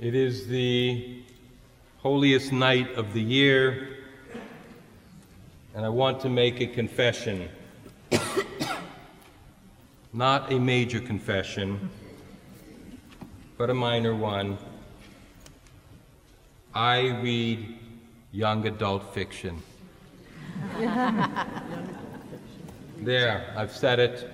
It is the holiest night of the year, and I want to make a confession. Not a major confession, but a minor one. I read young adult fiction. There, I've said it.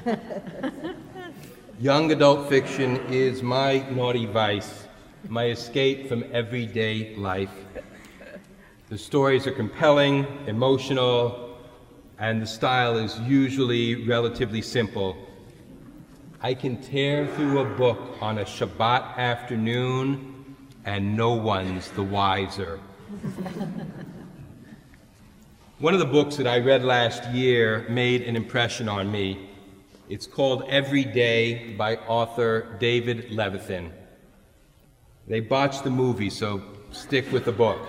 Young adult fiction is my naughty vice, my escape from everyday life. The stories are compelling, emotional, and the style is usually relatively simple. I can tear through a book on a Shabbat afternoon, and no one's the wiser. One of the books that I read last year made an impression on me. It's called Every Day by author David Levithan. They botched the movie, so stick with the book.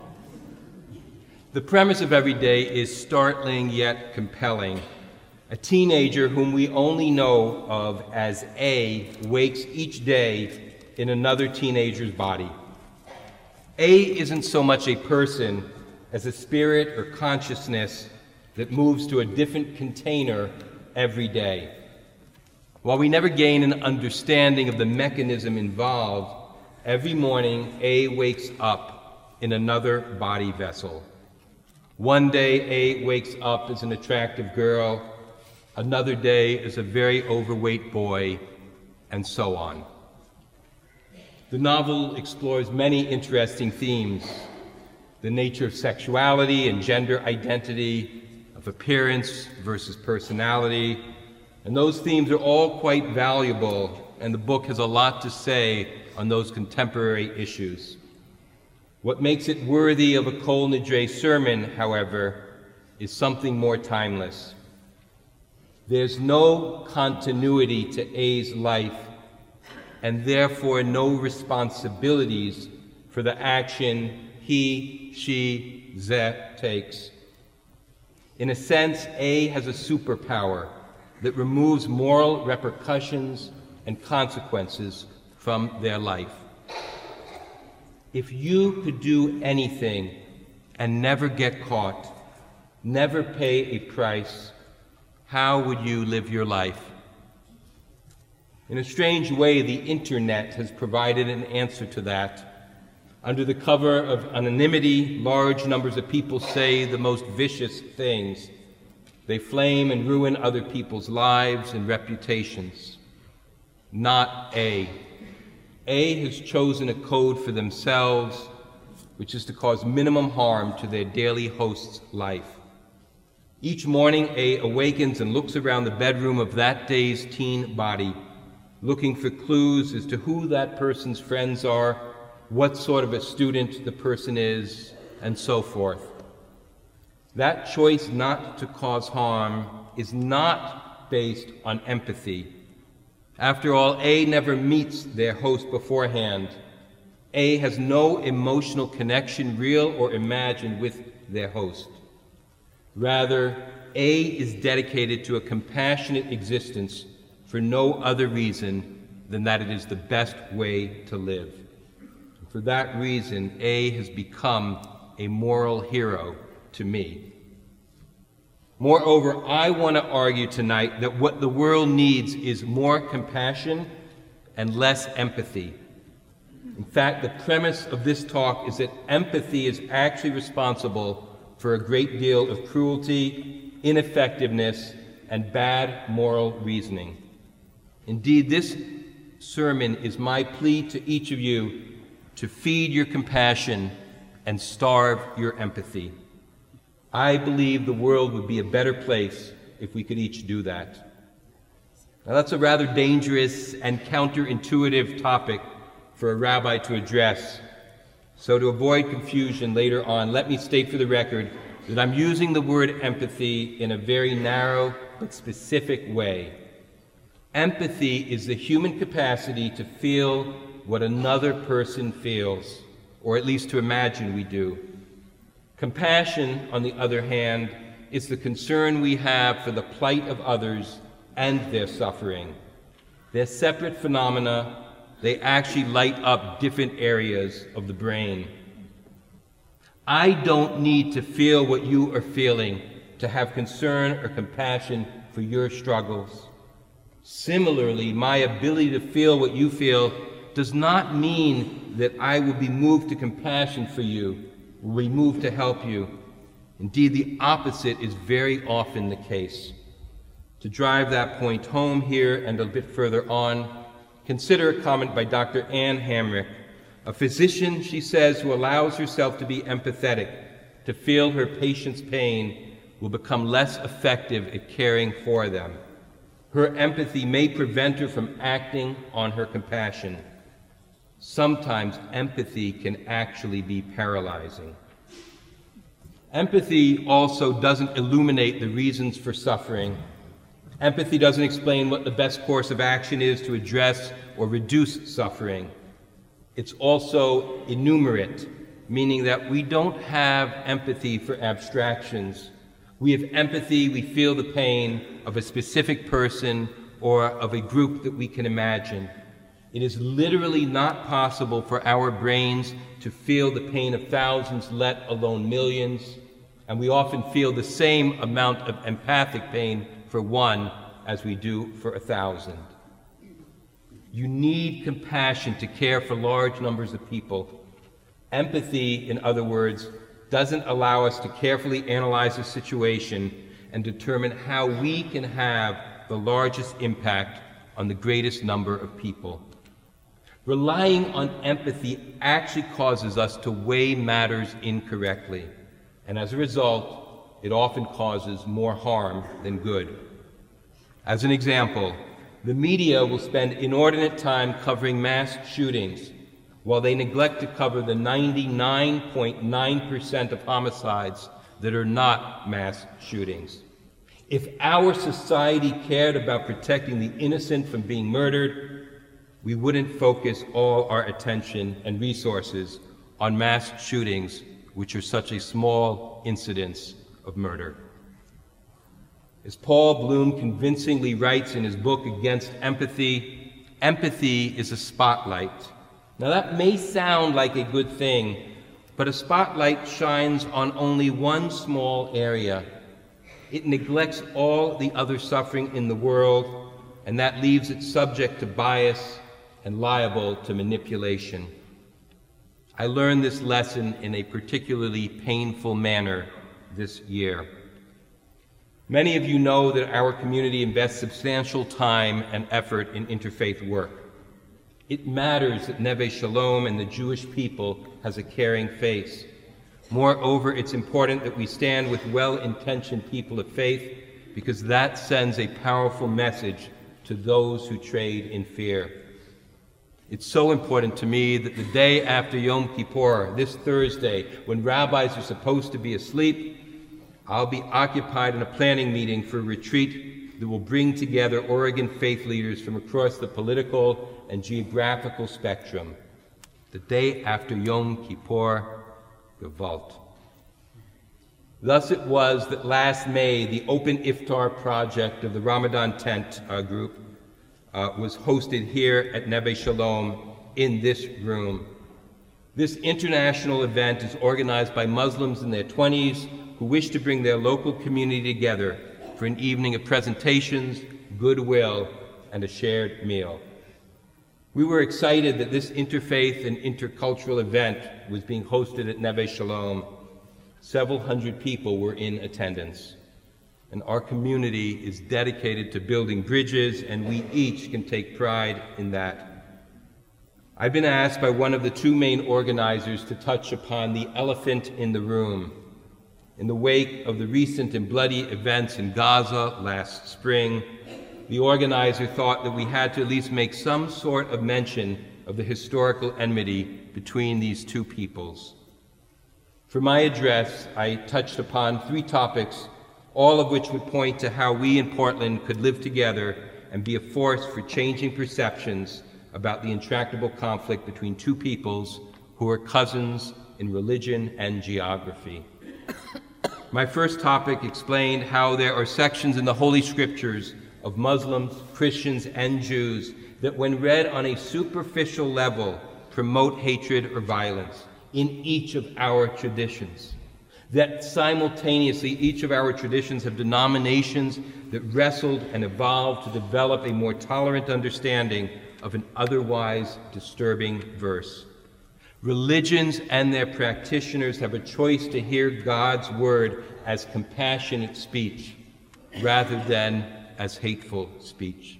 The premise of Every Day is startling yet compelling. A teenager whom we only know of as A wakes each day in another teenager's body. A isn't so much a person as a spirit or consciousness that moves to a different container every day. While we never gain an understanding of the mechanism involved, every morning A wakes up in another body vessel. One day A wakes up as an attractive girl, another day as a very overweight boy, and so on. The novel explores many interesting themes: the nature of sexuality and gender identity, of appearance versus personality, and those themes are all quite valuable, and the book has a lot to say on those contemporary issues. What makes it worthy of a Kol Nidre sermon, however, is something more timeless. There's no continuity to A's life, and therefore no responsibilities for the action he, she, ze takes. In a sense, A has a superpower that removes moral repercussions and consequences from their life. If you could do anything and never get caught, never pay a price, how would you live your life? In a strange way, the internet has provided an answer to that. Under the cover of anonymity, large numbers of people say the most vicious things. They flame and ruin other people's lives and reputations. Not A. A has chosen a code for themselves, which is to cause minimum harm to their daily host's life. Each morning, A awakens and looks around the bedroom of that day's teen body, looking for clues as to who that person's friends are, what sort of a student the person is, and so forth. That choice not to cause harm is not based on empathy. After all, A never meets their host beforehand. A has no emotional connection, real or imagined, with their host. Rather, A is dedicated to a compassionate existence for no other reason than that it is the best way to live. For that reason, A has become a moral hero to me. Moreover, I want to argue tonight that what the world needs is more compassion and less empathy. In fact, the premise of this talk is that empathy is actually responsible for a great deal of cruelty, ineffectiveness, and bad moral reasoning. Indeed, this sermon is my plea to each of you to feed your compassion and starve your empathy. I believe the world would be a better place if we could each do that. Now, that's a rather dangerous and counterintuitive topic for a rabbi to address. So to avoid confusion later on, let me state for the record that I'm using the word empathy in a very narrow but specific way. Empathy is the human capacity to feel what another person feels, or at least to imagine we do. Compassion, on the other hand, is the concern we have for the plight of others and their suffering. They're separate phenomena, They actually light up different areas of the brain. I don't need to feel what you are feeling to have concern or compassion for your struggles. Similarly, my ability to feel what you feel does not mean that I will be moved to compassion for you, will be moved to help you. Indeed, the opposite is very often the case. To drive that point home here and a bit further on, consider a comment by Dr. Ann Hamrick, a physician, she says, who allows herself to be empathetic, to feel her patient's pain, will become less effective at caring for them. Her empathy may prevent her from acting on her compassion. Sometimes empathy can actually be paralyzing. Empathy also doesn't illuminate the reasons for suffering. Empathy doesn't explain what the best course of action is to address or reduce suffering. It's also enumerate, meaning that we don't have empathy for abstractions. We have empathy, we feel the pain of a specific person or of a group that we can imagine. It is literally not possible for our brains to feel the pain of thousands, let alone millions, and we often feel the same amount of empathic pain for one as we do for 1,000. You need compassion to care for large numbers of people. Empathy, in other words, doesn't allow us to carefully analyze a situation and determine how we can have the largest impact on the greatest number of people. Relying on empathy actually causes us to weigh matters incorrectly, and as a result, it often causes more harm than good. As an example, the media will spend inordinate time covering mass shootings, while they neglect to cover the 99.9% of homicides that are not mass shootings. If our society cared about protecting the innocent from being murdered, we wouldn't focus all our attention and resources on mass shootings, which are such a small incidence of murder. As Paul Bloom convincingly writes in his book Against Empathy, empathy is a spotlight. Now that may sound like a good thing, but a spotlight shines on only one small area. It neglects all the other suffering in the world, and that leaves it subject to bias and liable to manipulation. I learned this lesson in a particularly painful manner this year. Many of you know that our community invests substantial time and effort in interfaith work. It matters that Neve Shalom and the Jewish people has a caring face. Moreover, it's important that we stand with well-intentioned people of faith, because that sends a powerful message to those who trade in fear. It's so important to me that the day after Yom Kippur, this Thursday, when rabbis are supposed to be asleep, I'll be occupied in a planning meeting for a retreat that will bring together Oregon faith leaders from across the political and geographical spectrum. The day after Yom Kippur, Gewalt. Thus it was that last May, the Open Iftar project of the Ramadan Tent group was hosted here at Neve Shalom in this room. This international event is organized by Muslims in their 20s who wish to bring their local community together for an evening of presentations, goodwill, and a shared meal. We were excited that this interfaith and intercultural event was being hosted at Neve Shalom. Several hundred people were in attendance, and our community is dedicated to building bridges, and we each can take pride in that. I've been asked by one of the two main organizers to touch upon the elephant in the room. In the wake of the recent and bloody events in Gaza last spring, the organizer thought that we had to at least make some sort of mention of the historical enmity between these two peoples. For my address, I touched upon 3 topics, all of which would point to how we in Portland could live together and be a force for changing perceptions about the intractable conflict between two peoples who are cousins in religion and geography. My first topic explained how there are sections in the Holy Scriptures of Muslims, Christians, and Jews that when read on a superficial level promote hatred or violence in each of our traditions. That simultaneously each of our traditions have denominations that wrestled and evolved to develop a more tolerant understanding of an otherwise disturbing verse. Religions and their practitioners have a choice to hear God's word as compassionate speech rather than as hateful speech.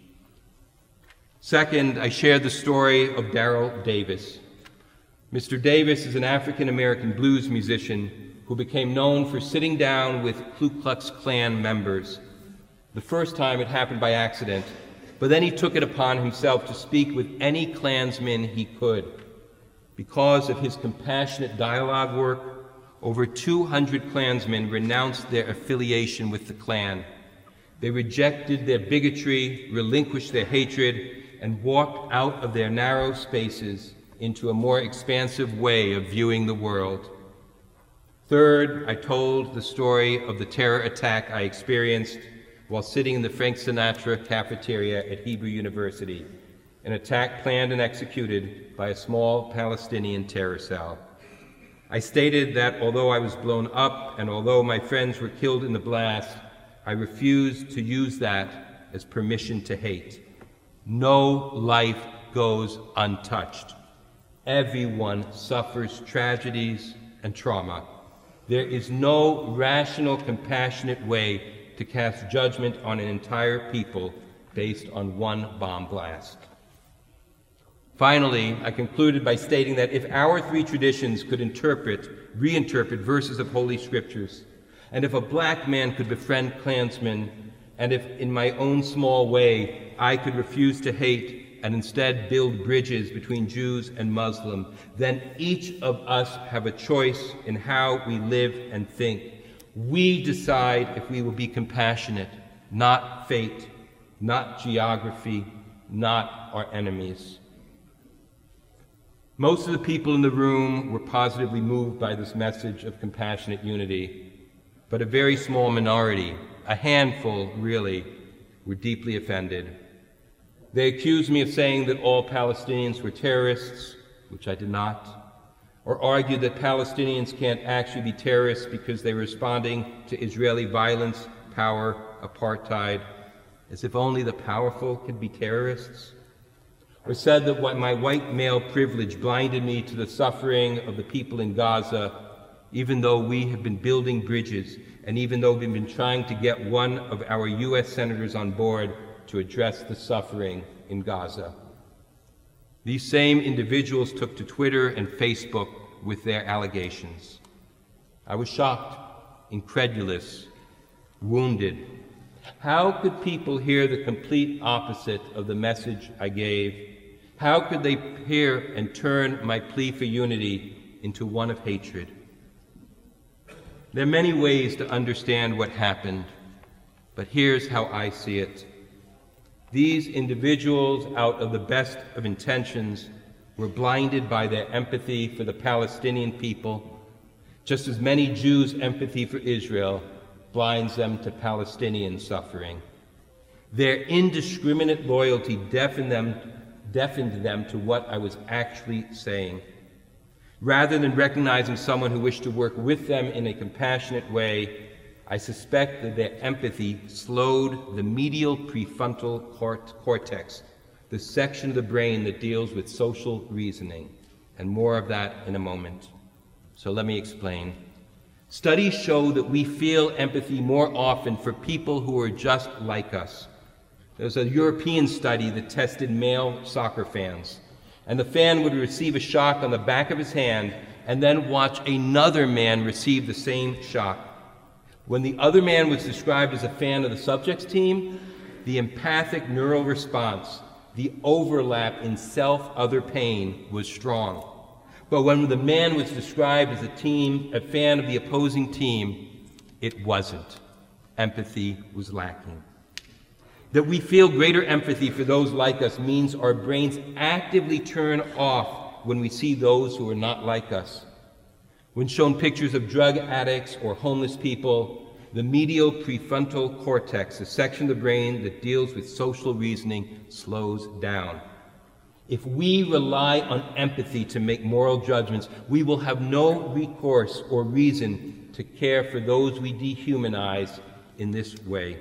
Second, I shared the story of Daryl Davis. Mr. Davis is an African-American blues musician who became known for sitting down with Ku Klux Klan members. The first time it happened by accident, but then he took it upon himself to speak with any Klansman he could. Because of his compassionate dialogue work, over 200 Klansmen renounced their affiliation with the Klan. They rejected their bigotry, relinquished their hatred, and walked out of their narrow spaces into a more expansive way of viewing the world. Third, I told the story of the terror attack I experienced while sitting in the Frank Sinatra cafeteria at Hebrew University, an attack planned and executed by a small Palestinian terror cell. I stated that although I was blown up and although my friends were killed in the blast, I refused to use that as permission to hate. No life goes untouched. Everyone suffers tragedies and trauma. There is no rational, compassionate way to cast judgment on an entire people based on one bomb blast. Finally, I concluded by stating that if our three traditions could reinterpret verses of Holy Scriptures, and if a black man could befriend Klansmen, and if in my own small way I could refuse to hate and instead build bridges between Jews and Muslim, then each of us have a choice in how we live and think. We decide if we will be compassionate, not fate, not geography, not our enemies. Most of the people in the room were positively moved by this message of compassionate unity, but a very small minority, a handful really, were deeply offended. They accused me of saying that all Palestinians were terrorists, which I did not, or argued that Palestinians can't actually be terrorists because they were responding to Israeli violence, power, apartheid, as if only the powerful could be terrorists, or said that my white male privilege blinded me to the suffering of the people in Gaza, even though we have been building bridges and even though we've been trying to get one of our U.S. senators on board to address the suffering in Gaza. These same individuals took to Twitter and Facebook with their allegations. I was shocked, incredulous, wounded. How could people hear the complete opposite of the message I gave? How could they hear and turn my plea for unity into one of hatred? There are many ways to understand what happened, but here's how I see it. These individuals, out of the best of intentions, were blinded by their empathy for the Palestinian people, just as many Jews' empathy for Israel blinds them to Palestinian suffering. Their indiscriminate loyalty deafened them to what I was actually saying. Rather than recognizing someone who wished to work with them in a compassionate way, I suspect that their empathy slowed the medial prefrontal cortex, the section of the brain that deals with social reasoning, and more of that in a moment. So let me explain. Studies show that we feel empathy more often for people who are just like us. There's a European study that tested male soccer fans, and the fan would receive a shock on the back of his hand and then watch another man receive the same shock. When the other man was described as a fan of the subject's team, the empathic neural response, the overlap in self-other pain, was strong. But when the man was described as a fan of the opposing team, it wasn't. Empathy was lacking. That we feel greater empathy for those like us means our brains actively turn off when we see those who are not like us. When shown pictures of drug addicts or homeless people, the medial prefrontal cortex, the section of the brain that deals with social reasoning, slows down. If we rely on empathy to make moral judgments, we will have no recourse or reason to care for those we dehumanize in this way.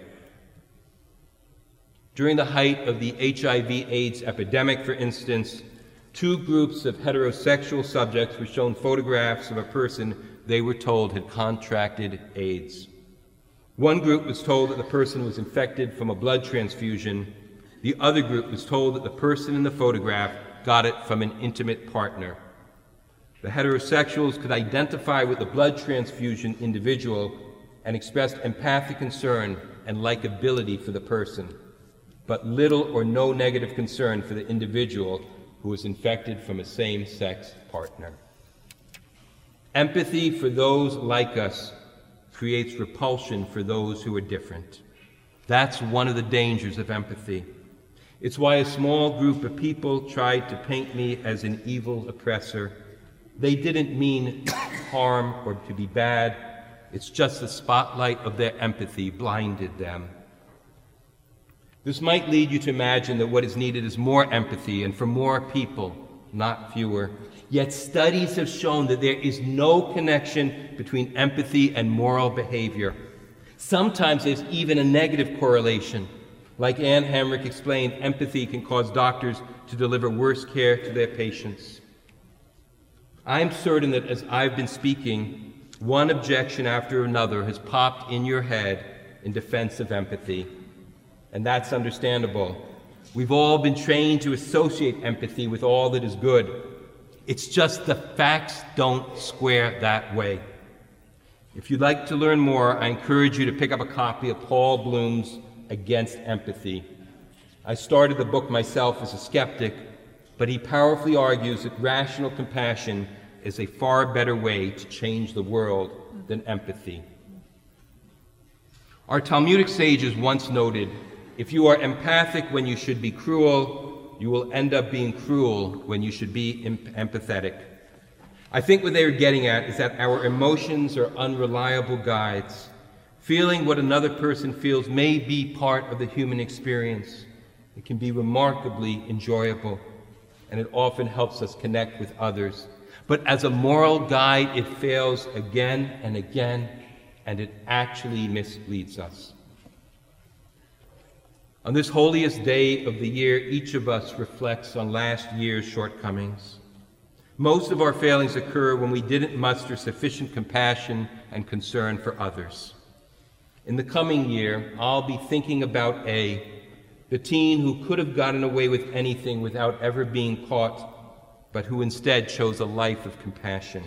During the height of the HIV/AIDS epidemic, for instance, 2 groups of heterosexual subjects were shown photographs of a person they were told had contracted AIDS. One group was told that the person was infected from a blood transfusion. The other group was told that the person in the photograph got it from an intimate partner. The heterosexuals could identify with the blood transfusion individual and expressed empathic concern and likability for the person, but little or no negative concern for the individual who was infected from a same-sex partner. Empathy for those like us creates repulsion for those who are different. That's one of the dangers of empathy. It's why a small group of people tried to paint me as an evil oppressor. They didn't mean harm or to be bad. It's just the spotlight of their empathy blinded them. This might lead you to imagine that what is needed is more empathy and for more people, not fewer. Yet studies have shown that there is no connection between empathy and moral behavior. Sometimes there's even a negative correlation. Like Ann Hamrick explained, empathy can cause doctors to deliver worse care to their patients. I'm certain that as I've been speaking, one objection after another has popped in your head in defense of empathy. And that's understandable. We've all been trained to associate empathy with all that is good. It's just the facts don't square that way. If you'd like to learn more, I encourage you to pick up a copy of Paul Bloom's Against Empathy. I started the book myself as a skeptic, but he powerfully argues that rational compassion is a far better way to change the world than empathy. Our Talmudic sages once noted, if you are empathic when you should be cruel, you will end up being cruel when you should be empathetic. I think what they are getting at is that our emotions are unreliable guides. Feeling what another person feels may be part of the human experience. It can be remarkably enjoyable, and it often helps us connect with others. But as a moral guide, it fails again and again, and it actually misleads us. On this holiest day of the year, each of us reflects on last year's shortcomings. Most of our failings occur when we didn't muster sufficient compassion and concern for others. In the coming year, I'll be thinking about A, the teen who could have gotten away with anything without ever being caught, but who instead chose a life of compassion.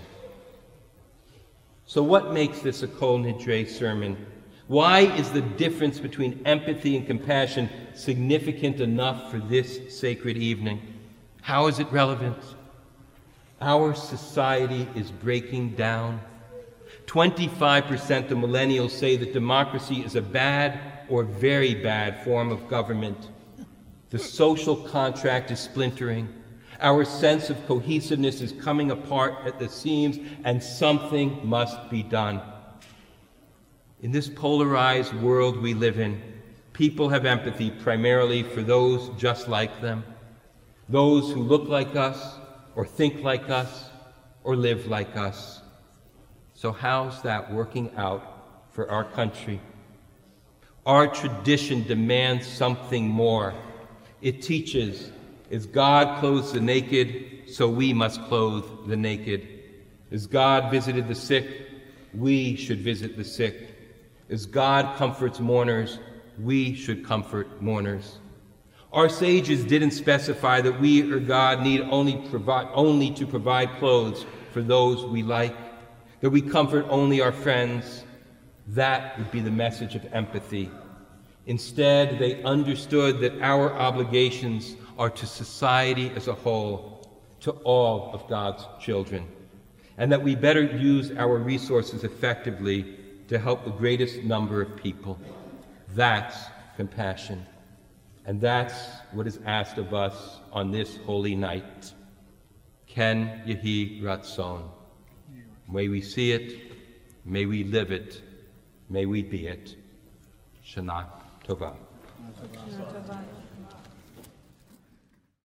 So what makes this a Kol Nidre sermon? Why is the difference between empathy and compassion significant enough for this sacred evening? How is it relevant? Our society is breaking down. 25% of millennials say that democracy is a bad or very bad form of government. The social contract is splintering. Our sense of cohesiveness is coming apart at the seams, and something must be done. In this polarized world we live in, people have empathy primarily for those just like them, those who look like us, or think like us, or live like us. So how's that working out for our country? Our tradition demands something more. It teaches, as God clothes the naked, so we must clothe the naked. As God visited the sick, we should visit the sick. As God comforts mourners, we should comfort mourners. Our sages didn't specify that we or God need only to provide clothes for those we like, that we comfort only our friends. That would be the message of empathy. Instead, they understood that our obligations are to society as a whole, to all of God's children, and that we better use our resources effectively to help the greatest number of people. That's compassion. And that's what is asked of us on this holy night. Ken Yehi Ratzon. May we see it, may we live it, may we be it. Shana Tova.